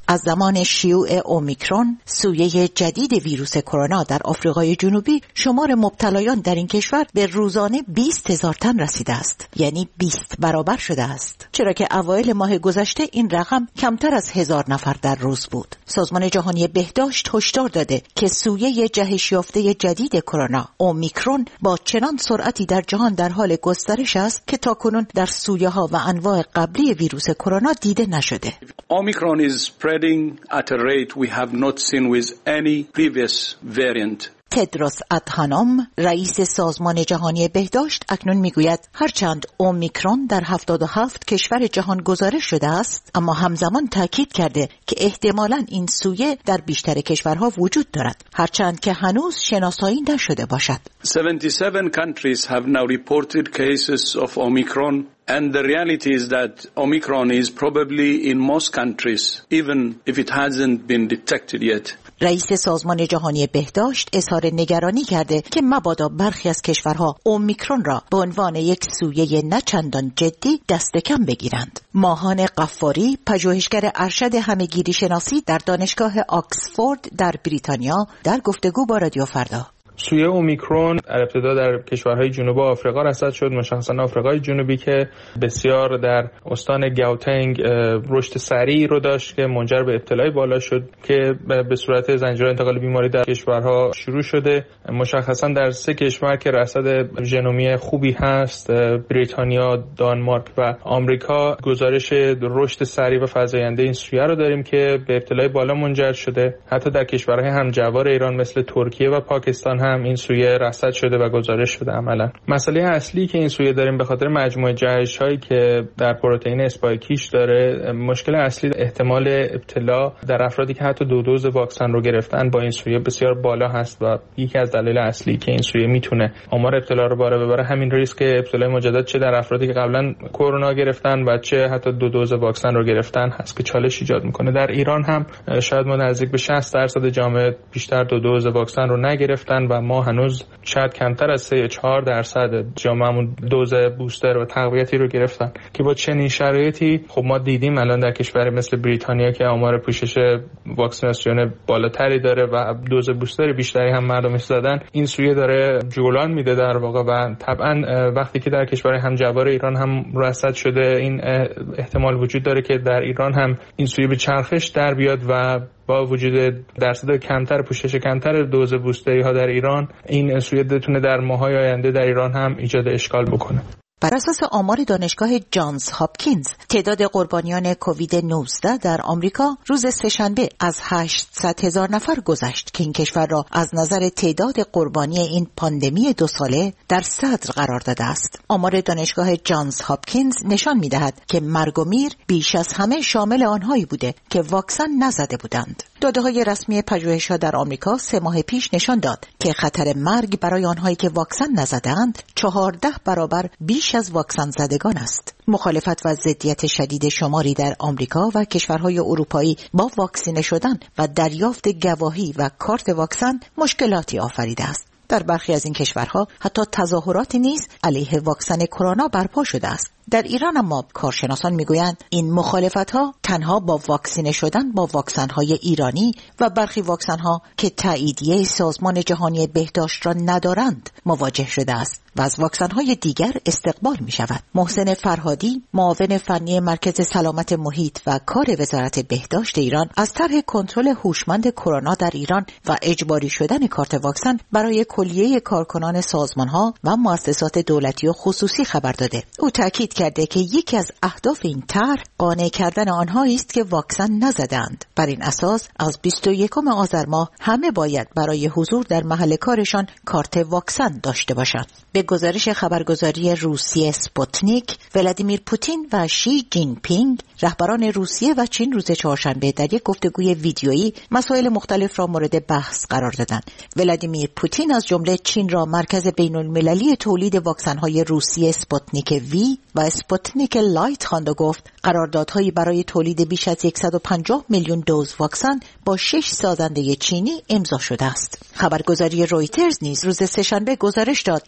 [SPEAKER 2] از زمان شیوع اومیکرون سویه جدید ویروس کرونا در آفریقای جنوبی شمار مبتلایان در این کشور به روزانه بیست هزار تن رسیده است، یعنی بیست برابر شده است، چرا که اوایل ماه گذشته این رقم کمتر از هزار نفر در روز بود. سازمان جهانی بهداشت هشدار داده که سویه جهش یافته جدید کرونا اومیکرون با چنان سرعتی در جهان در حال گسترش است که تاکنون در سویه ها و انواع قبلی ویروس کرونا دیده نشده.
[SPEAKER 21] Omicron is spreading at a rate we have not seen with any previous variant.
[SPEAKER 2] تدروس ادهانوم رئیس سازمان جهانی بهداشت اکنون میگوید هرچند اومیکرون در هفتاد و هفت کشور جهان گزارش شده است، اما همزمان تاکید کرده که احتمالاً این سویه در بیشتر کشورها وجود دارد، هرچند که هنوز شناسایی نشده باشد.
[SPEAKER 21] seventy-seven countries have now reported cases of Omicron. And the reality is that Omicron is probably in most countries, even if it hasn't been detected yet.
[SPEAKER 2] رئیس سازمان جهانی بهداشت اظهار نگرانی کرده که مبادا برخی از کشورها اومیکرون را به عنوان یک سویه نه چندان جدی دست کم بگیرند. ماهان قفاری، پژوهشگر ارشد همه‌گیری شناسی در دانشگاه آکسفورد در بریتانیا، در گفتگو با رادیو فردا:
[SPEAKER 22] سویه اومیکرون در ابتدا در کشورهای جنوب آفریقا رصد شد، مشخصا آفریقای جنوبی که بسیار در استان گاوتنگ رشد سریعی رو داشت که منجر به ابتلای بالا شد که به صورت زنجیره انتقال بیماری در کشورها شروع شده. مشخصا در سه کشور که رصد ژنومی خوبی هست، بریتانیا، دانمارک و آمریکا، گزارش رشد سریع و فزاینده این سویه رو داریم که به ابتلای بالا منجر شده. حتی در کشورهای همجوار ایران مثل ترکیه و پاکستان هم این سویه رصد شده و گزارش شده. عملا مسئله اصلی که این سویه داریم به خاطر مجموعه جهش هایی که در پروتئین اسپایکیش داره، مشکل اصلی احتمال ابتلا در افرادی که حتی دو دوز واکسن رو گرفتن با این سویه بسیار بالا هست و یکی از دلایل اصلی که این سویه میتونه آمار ابتلا رو بالا ببره همین ریسک ابتلای مجدد چه در افرادی که قبلا کرونا گرفتن و چه حتی دو دوز واکسن رو گرفتن هست که چالش ایجاد میکنه. در ایران هم شاید ما نزدیک به شصت درصد جامعه بیشتر دو دوز واکسن رو نگرفتن و ما هنوز شاید کمتر از سه یا چهار درصد جامعهمون دوز بوستر و تقویتی رو گرفتن که با چنین شرایطی خب ما دیدیم الان در کشوری مثل بریتانیا که آمار پوشش واکسیناسیون بالاتری داره و دوز بوستر بیشتری هم مردمش زدن، این سویه داره جولان میده در واقع و طبعا وقتی که در کشور همجوار ایران هم رصد شده این احتمال وجود داره که در ایران هم این سویه به چرخش در بیاد و با وجود درصد کمتر پوشش کمتر دوز بوستری ها در ایران این سویه بتونه در ماهای آینده در ایران هم ایجاد اشکال بکنه.
[SPEAKER 2] بر اساس آمار دانشگاه جانز هاپکینز، تعداد قربانیان کووید نوزده در آمریکا روز سه‌شنبه از هشتصد هزار نفر گذشت که این کشور را از نظر تعداد قربانی این پاندمی دو ساله در صدر قرار داده است. آمار دانشگاه جانز هاپکینز نشان می‌دهد که مرگ و میر بیش از همه شامل آنهایی بوده که واکسن نزده بودند. داده‌های رسمی پژوهش‌ها در آمریکا سه ماه پیش نشان داد که خطر مرگ برای آنهایی که واکسن نزده‌اند چهارده برابر بیش از واکسن زدگان است. مخالفت و ضدیت شدید شماری در آمریکا و کشورهای اروپایی با واکسینه شدن و دریافت گواهی و کارت واکسن مشکلاتی آفریده است. در برخی از این کشورها حتی تظاهراتی نیز علیه واکسن کرونا برپا شده است. در ایران اما کارشناسان میگویند این مخالفت‌ها تنها با واکسینه شدن با واکسن‌های ایرانی و برخی واکسن‌ها که تاییدیه سازمان جهانی بهداشت را ندارند مواجه شده است و از واکسن‌های دیگر استقبال می‌شود. محسن فرهادی، معاون فنی مرکز سلامت محیط و کار وزارت بهداشت ایران، از طرح کنترل هوشمند کرونا در ایران و اجباری شدن کارت واکسن برای کلیه کارکنان سازمان‌ها و مؤسسات دولتی و خصوصی خبر داده. او تاکید کرده که یکی از اهداف این طرح قانع کردن آنهایی است که واکسن نزدند. بر این اساس از بیست و یکم آذر ماه همه باید برای حضور در محل کارشان کارت واکسن داشته باشند. به گزارش خبرگزاری روسیه سپوتنیک، ولادیمیر پوتین و شی جین پینگ، رهبران روسیه و چین، روز چهارشنبه در یک گفتگوی ویدیویی مسائل مختلف را مورد بحث قرار دادند. ولادیمیر پوتین از جمله چین را مرکز بین‌المللی تولید واکسن‌های روسیه سپوتنیک وی و اسپوتنیک لایت خواند و گفت قراردادهایی برای تولید بیش از صد و پنجاه میلیون دوز واکسن با شش سازنده چینی امضا شده است. خبرگزاری رویترز نیز روز سه‌شنبه گزارش داد که پژوهش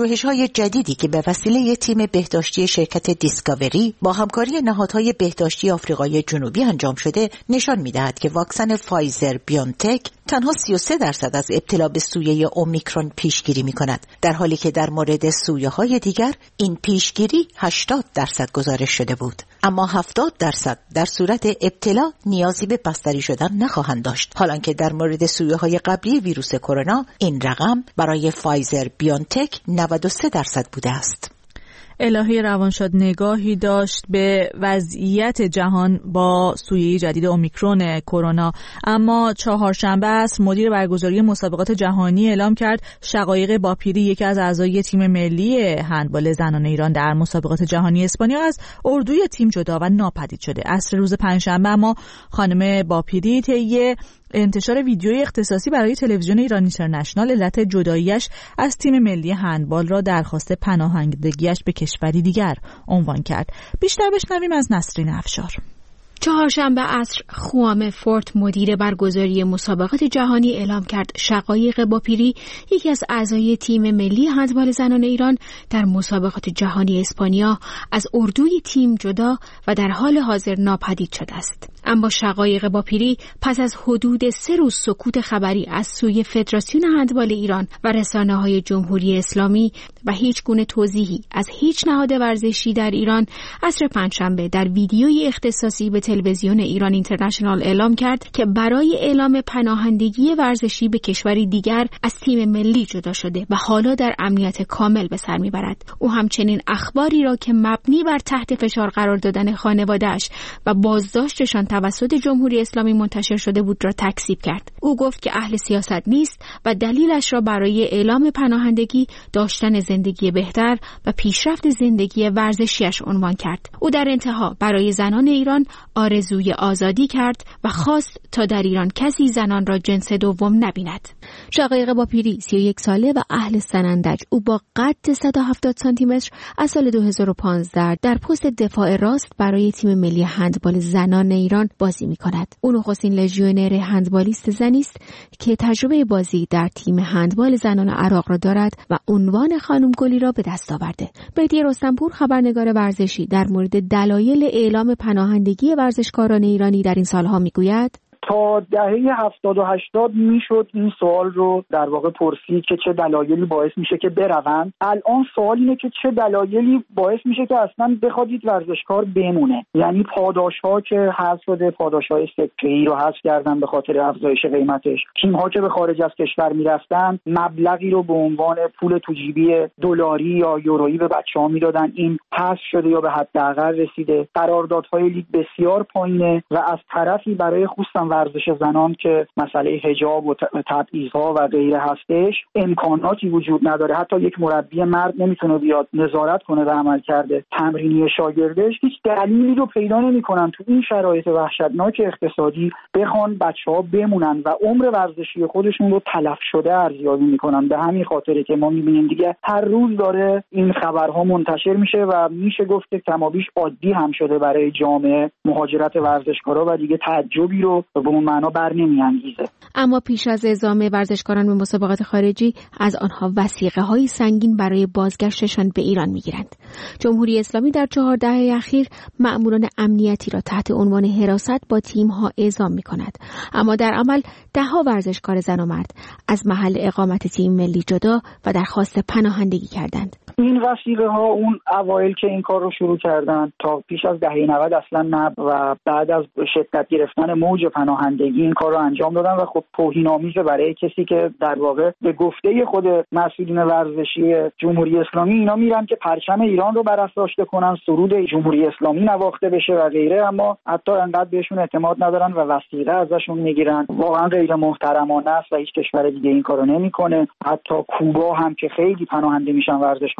[SPEAKER 2] پژوهش‌های جدیدی که به وسیله تیم بهداشتی شرکت دیسکاوری با همکاری نهادهای بهداشتی آفریقای جنوبی انجام شده نشان می‌دهد که واکسن فایزر بیونتک تنها سی و سه درصد از ابتلا به سویه اومیکرون پیشگیری می‌کند، در حالی که در مورد سویه‌های دیگر این پیشگیری هشتاد درصد گزارش شده بود. اما هفتاد درصد در صورت ابتلا نیازی به بستری شدن نخواهند داشت، حالانکه در مورد سویه‌های قبلی ویروس کرونا این رقم برای فایزر بیونتک نود و سه درصد بوده است.
[SPEAKER 1] الهی روانشاد نگاهی داشت به وضعیت جهان با سویه جدید اومیکرون کرونا، اما چهارشنبه عصر مدیر برگزاری مسابقات جهانی اعلام کرد شقایق باپیری، یکی از اعضای تیم ملی هندبال زنان ایران در مسابقات جهانی اسپانیا، از اردوی تیم جدا و ناپدید شده. عصر روز پنجشنبه اما خانم باپیری طی انتشار ویدیوی اختصاصی برای تلویزیون ایران اینترنشنال علت جداییش از تیم ملی هندبال را درخواست پناهندگیش به کشوری دیگر عنوان کرد. بیشتر بشنویم از نسرین افشار.
[SPEAKER 12] چهارشنبه عصر خوام فورت مدیر برگزاری مسابقات جهانی اعلام کرد شقایق باپیری، یکی از اعضای تیم ملی هندبال زنان ایران در مسابقات جهانی اسپانیا، از اردوی تیم جدا و در حال حاضر ناپدید شده است. اما شقایق باپیری پس از حدود سه روز سکوت خبری از سوی فدراسیون هندبال ایران و رسانه‌های جمهوری اسلامی و هیچ گونه توضیحی از هیچ نهاد ورزشی در ایران، عصر پنجشنبه در ویدیوی اختصاصی به تلویزیون ایران اینترنشنال اعلام کرد که برای اعلام پناهندگی ورزشی به کشوری دیگر از تیم ملی جدا شده و حالا در امنیت کامل به سر میبرد. او همچنین اخباری را که مبنی بر تحت فشار قرار دادن خانواده‌اش و بازداشتشان توسط جمهوری اسلامی منتشر شده بود را تکذیب کرد. او گفت که اهل سیاست نیست و دلیلش را برای اعلام پناهندگی داشتن زندگی بهتر و پیشرفت زندگی ورزشیش عنوان کرد. او در انتها برای زنان ایران آرزوی آزادی کرد و خواست تا در ایران کسی زنان را جنس دوم نبیند. شقایق باپیری سی و یک ساله و اهل سنندج، او با قد صد و هفتاد سانتی متر از سال دو هزار و پانزده در پست دفاع راست برای تیم ملی هندبال زنان ایران بازی می‌کند. او نخستین لژیونر هندبالیست زنی است که تجربه بازی در تیم هندبال زنان عراق را دارد و عنوان خانم گلی را به دست آورده. بهدی رستمپور خبرنگار ورزشی در مورد دلایل اعلام پناهندگی ورزشکاران ایرانی در این سالها میگوید:
[SPEAKER 3] تا دهه هفتاد و هشتاد میشد این سوال رو در واقع پرسید که چه دلایلی باعث میشه که بروند. الان سوال اینه که چه دلایلی باعث میشه که اصلا بخواد ورزشکار بمونه. یعنی پاداش‌ها که حذف شده، پاداش‌های سکه‌ای رو حذف کردن به خاطر افزایش قیمتش. تیم‌ها که به خارج از کشور میرفتن مبلغی رو به عنوان پول تو جیبی دلاری یا یورویی به بچه‌ها میدادن، این حذف شده یا به حداقل رسیده. قراردادهای لیگ بسیار پایینه و از طرفی برای خصوصا ورزش زنان که مسئله حجاب و تبعیض‌ها و غیره هستش امکاناتی وجود نداره. حتی یک مربی مرد نمیتونه بیاد نظارت کنه به عملکرد تمرینی شاگردش. هیچ دلیلی رو پیدا نمیکنن تو این شرایط وحشتناک اقتصادی بخوان بچه‌ها بمونن و عمر ورزشی خودشون رو تلف شده ارزیابی میکنن. به همین خاطره که ما میبینیم دیگه هر روز داره این خبرها منتشر میشه و میشه گفت که کمابیش عادی هم شده برای جامعه مهاجرت ورزشکارا و دیگه تعجبی رو به اون معنا بر نمی‌انگیزه.
[SPEAKER 12] اما پیش از اعزام ورزشکاران به مسابقات خارجی از آنها وثیقه‌های سنگین برای بازگشتشان به ایران می‌گیرند. جمهوری اسلامی در چهار دهه اخیر مأموران امنیتی را تحت عنوان حراست با تیم‌ها اعزام می‌کند، اما در عمل ده‌ها ورزشکار زن و مرد از محل اقامت تیم ملی جدا و درخواست پناهندگی کردند.
[SPEAKER 3] این وثیقه ها اون اوایل که این کار رو شروع کردن تا پیش از دهه نود اصلا نه و بعد از شدت گرفتن موج پناهندگی این کار رو انجام دادن و خب توهین‌آمیزه برای کسی که در واقع به گفته خود مسئولین ورزشی جمهوری اسلامی اینا میرن که پرچم ایران رو برافراشته کنن، سرود جمهوری اسلامی نواخته بشه و غیره، اما حتی انقدر بهشون اعتماد ندارن و وثیقه ازشون میگیرن. واقعا غیر محترمانه است و هیچ کشور دیگه این کارو نمیکنه. حتی کوبا هم که خیلی پناهنده میشن ورزشکار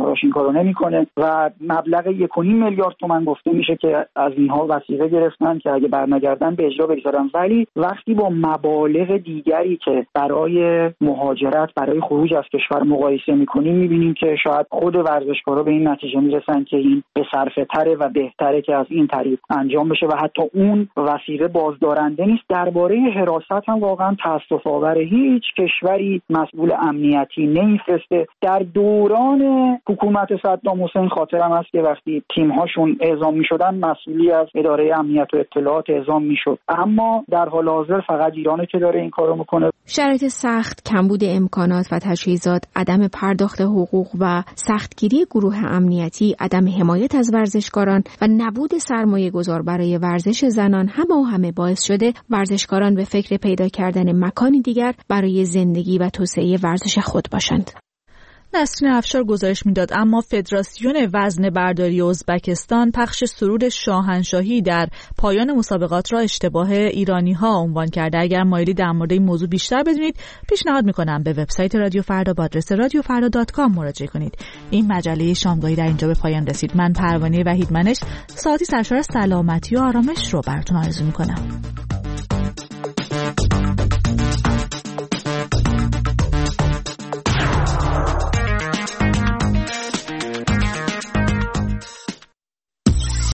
[SPEAKER 3] ورزشکاراش این کارو نمیکنه و مبلغ یک و نیم میلیارد تومان گفته میشه که از اینها وثیقه گرفتن که اگه برنگردن به اجرا بگذارن. ولی وقتی با مبالغ دیگری که برای مهاجرت، برای خروج از کشور مقایسه میکنیم، میبینیم که شاید خود ورزشکارا به این نتیجه میرسن که این به صرفه تره و بهتره که از این طریق انجام بشه و حتی اون وثیقه بازدارنده نیست. درباره حراست هم واقعا تأسف آوره، هیچ کشوری مسئول امنیتی نمیفرسته. در دوران حکومت صدام حسین خاطرم هست که وقتی تیم‌هاشون اعزام می‌شدن مسئولی از اداره امنیت و اطلاعات اعزام می‌شد، اما در حال حاضر فقط ایرانه که داره این کارو میکنه.
[SPEAKER 12] شرایط سخت، کمبود امکانات و تجهیزات، عدم پرداخت حقوق و سختگیری گروه امنیتی، عدم حمایت از ورزشکاران و نبود سرمایه گذار برای ورزش زنان همه و همه باعث شده ورزشکاران به فکر پیدا کردن مکانی دیگر برای زندگی و توسعه ورزش خود باشند.
[SPEAKER 1] نسرین افشار گزارش میداد. اما فدراسیون وزنه برداری ازبکستان پخش سرود شاهنشاهی در پایان مسابقات را اشتباه ایرانی ها عنوان کرده. اگر مایلی در مورد این موضوع بیشتر بدونید، پیشنهاد میکنم به وبسایت رادیو فردا با آدرس رادیو فردا دات کام مراجعه کنید. این مجله شامگاهی در اینجا به پایان رسید. من پروانه وحیدمنش ساعتی سرشار سلامتی و آرامش رو براتون آرزو میکنم.